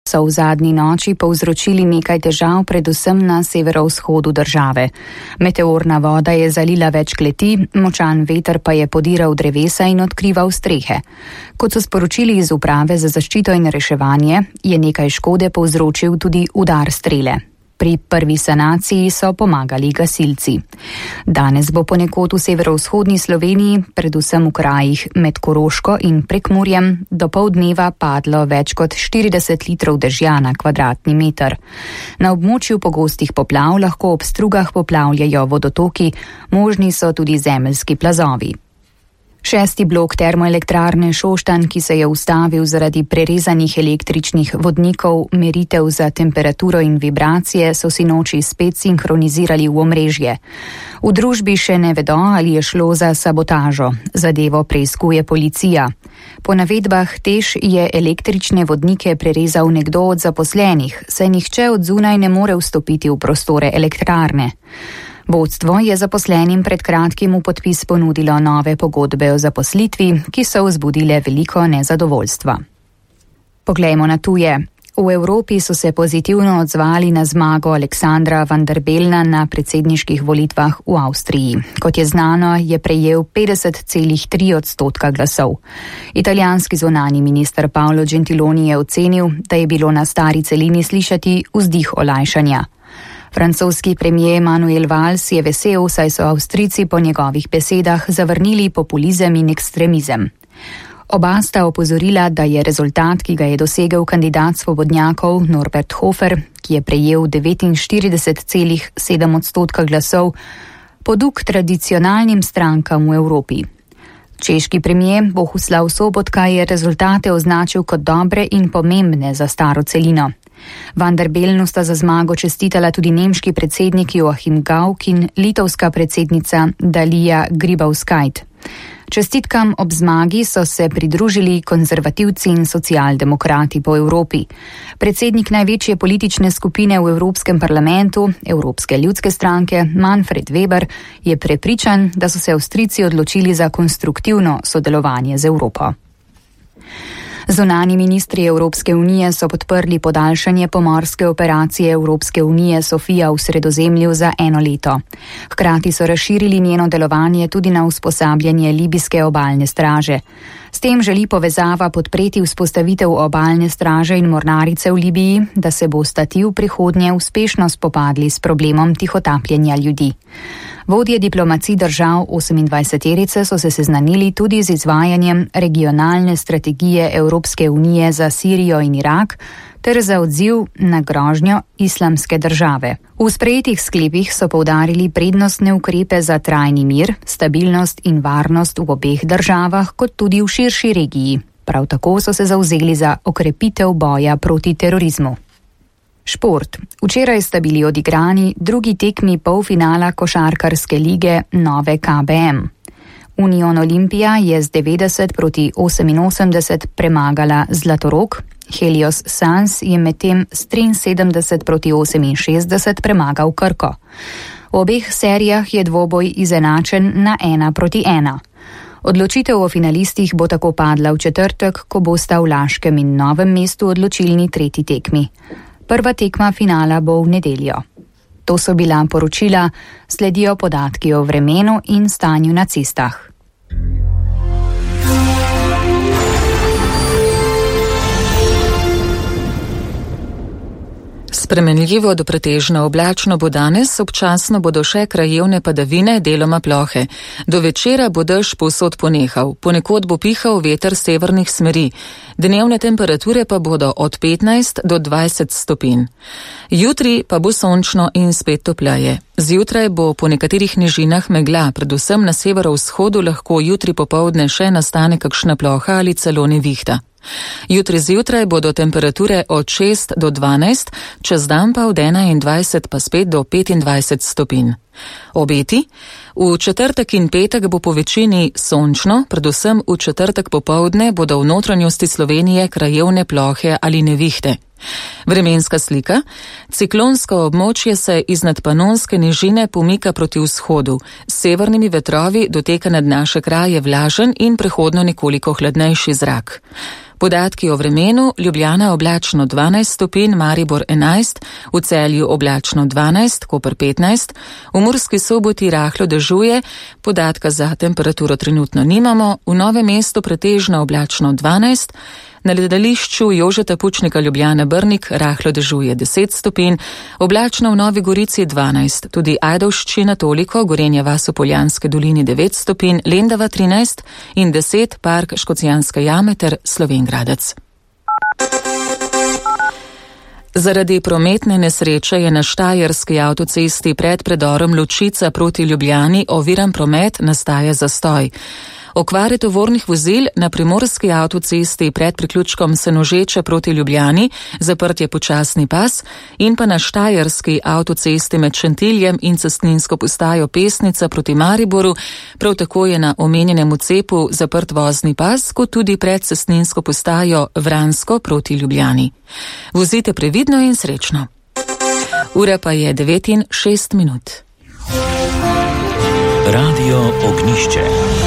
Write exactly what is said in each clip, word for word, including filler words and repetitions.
so v zadnji noči povzročili nekaj težav predvsem na severovzhodu države. Meteorna voda je zalila več kleti, močan veter pa je podiral drevesa in odkrival strehe. Kot so sporočili iz Uprave za zaščito in reševanje, je nekaj škode povzročil tudi udar strele. Pri prvi sanaciji so pomagali gasilci. Danes bo ponekod v severovzhodni Sloveniji, predvsem v krajih med Koroško in Prekmurjem, do pol dneva padlo več kot štirideset litrov dežja na kvadratni meter. Na območju pogostih poplav lahko ob strugah poplavljajo vodotoki, možni so tudi zemeljski plazovi. Šesti blok termoelektrarne Šoštanj, ki se je ustavil zaradi prerezanih električnih vodnikov meritev za temperaturo in vibracije, so sinoči spet sinhronizirali v omrežje. V družbi še ne vedo, ali je šlo za sabotažo. Zadevo preiskuje policija. Po navedbah Teš je električne vodnike prerezal nekdo od zaposlenih, saj nihče od zunaj ne more vstopiti v prostore elektrarne. Vodstvo je zaposlenim pred kratkim v podpis ponudilo nove pogodbe o zaposlitvi, ki so vzbudile veliko nezadovoljstva. Poglejmo na tuje. V Evropi so se pozitivno odzvali na zmago Aleksandra Van der Bellna na predsedniških volitvah v Avstriji. Kot je znano, je prejel petdeset celih tri odstotka glasov. Italijanski zunanji minister Paolo Gentiloni je ocenil, da je bilo na stari celini slišati vzdih olajšanja. Francoski premier Manuel Valls je vesel, saj so Avstrijci po njegovih besedah zavrnili populizem in ekstremizem. Oba sta opozorila, da je rezultat, ki ga je dosegel kandidat svobodnjakov Norbert Hofer, ki je prejel devetinštirideset celih sedem odstotka glasov, poduk tradicionalnim strankam v Evropi. Češki premier Bohuslav Sobotka je rezultate označil kot dobre in pomembne za staro celino. Van der Bellnu sta za zmago čestitala tudi nemški predsednik Joachim Gauck in litovska predsednica Dalia Grybauskaitė. Čestitkam ob zmagi so se pridružili konzervativci in socialdemokrati po Evropi. Predsednik največje politične skupine v Evropskem parlamentu, Evropske ljudske stranke, Manfred Weber, je prepričan, da so se Avstrijci odločili za konstruktivno sodelovanje z Evropo. Zunani ministri Evropske unije so podprli podaljšanje pomorske operacije Evropske unije Sofija v Sredozemlju za eno leto. Hkrati so razširili njeno delovanje tudi na usposabljanje libijske obalne straže. S tem želi povezava podpreti vzpostavitev obalne straže in mornarice v Libiji, da se bosta ti v prihodnje uspešno spopadli s problemom tihotapljenja ljudi. Vodje diplomacij držav osemindvajseterice so se seznanili tudi z izvajanjem regionalne strategije Evropske unije za Sirijo in Irak ter za odziv na grožnjo islamske države. V sprejetih sklepih so poudarili prednostne ukrepe za trajni mir, stabilnost in varnost v obeh državah, kot tudi v širši regiji. Prav tako so se zavzeli za okrepitev boja proti terorizmu. Šport. Včeraj sta bili odigrani drugi tekmi polfinala košarkarske lige Nove K B M. Union Olimpija je z devetdeset proti oseminosemdeset premagala Zlatorog, Helios Sans je medtem s triinsedemdeset proti oseminšestdeset premagal Krko. V obeh serijah je dvoboj izenačen na ena proti ena. Odločitev o finalistih bo tako padla v četrtek, ko bosta v Laškem in Novem mestu odločilni tretji tekmi. Prva tekma finala bo v nedeljo. To so bila poročila, sledijo podatki o vremenu in stanju na cestah. Spremenljivo do pretežno oblačno bo danes, občasno bodo še krajevne padavine, deloma plohe. Do večera bo dež povsod ponehal, ponekod bo pihal veter severnih smeri. Dnevne temperature pa bodo od petnajst do dvajset stopinj. Jutri pa bo sončno in spet topleje. Zjutraj bo po nekaterih nižinah megla, predvsem na severovzhodu lahko jutri popoldne še nastane kakšna ploha ali celo nevihta. Jutri zjutraj bodo temperature od šest do dvanajst, čez dan pa od enaindvajset pa spet do petindvajset stopinj. Obeti? V četrtek in petek bo po večini sončno, predvsem v četrtek popoldne bodo v notranjosti Slovenije krajevne plohe ali nevihte. Vremenska slika. Ciklonsko območje se iznad Panonske nižine pomika proti vzhodu. S severnimi vetrovi doteka nad naše kraje vlažen in prehodno nekoliko hladnejši zrak. Podatki o vremenu: Ljubljana oblačno dvanajst stopinj, Maribor enajst, v Celju oblačno dvanajst, Koper petnajst, v Murski Soboti rahlo dežuje, podatka za temperaturo trenutno nimamo, v Novem mestu pretežno oblačno dvanajst, na letališču Jožeta Pučnika Ljubljana Brnik rahlo dežuje deset stopinj, oblačno v Novi Gorici dvanajst, tudi Ajdovščina toliko, Gorenja vas v Poljanske dolini devet stopinj, Lendava trinajst in deset Park Škocjanske jame ter Slovengradec. Zaradi prometne nesreče je na štajerski avtocesti pred predorom Lučica proti Ljubljani oviran promet, nastaja zastoj. Okvare tovornih vozil na primorski avtocesti pred priključkom Senožeče proti Ljubljani, zaprt je počasni pas, in pa na štajerski avtocesti med Šentiljem in cestninsko postajo Pesnica proti Mariboru, prav tako je na omenjenem odcepu zaprt vozni pas, kot tudi pred cestninsko postajo Vransko proti Ljubljani. Vozite previdno in srečno. Ura pa je devet in šest minut. Radio Ognjišče.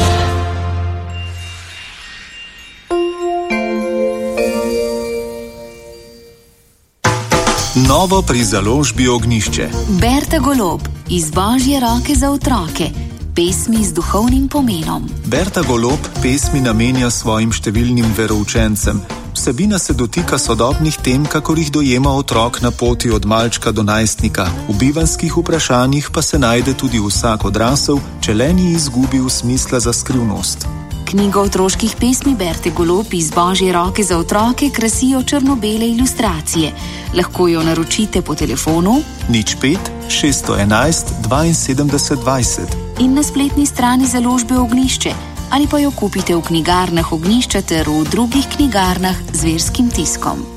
Novo pri založbi Ognjišče. Berta Golob, iz Božje roke za otroke. Pesmi z duhovnim pomenom. Berta Golob pesmi namenja svojim številnim veroučencem. Vsebina se dotika sodobnih tem, kakor jih dojema otrok na poti od malčka do najstnika. V bivanskih vprašanjih pa se najde tudi vsak odrasel, če le ni izgubil smisla za skrivnost. Knjigo otroških pesmi Berte Golob iz Božje roke za otroke krasijo črno-bele ilustracije. Lahko jo naročite po telefonu nič pet šeststo enajst dvainsedemdeset dvajset in na spletni strani založbe Ognjišče, ali pa jo kupite v knjigarnah Ognjišča ter v drugih knjigarnah z verskim tiskom.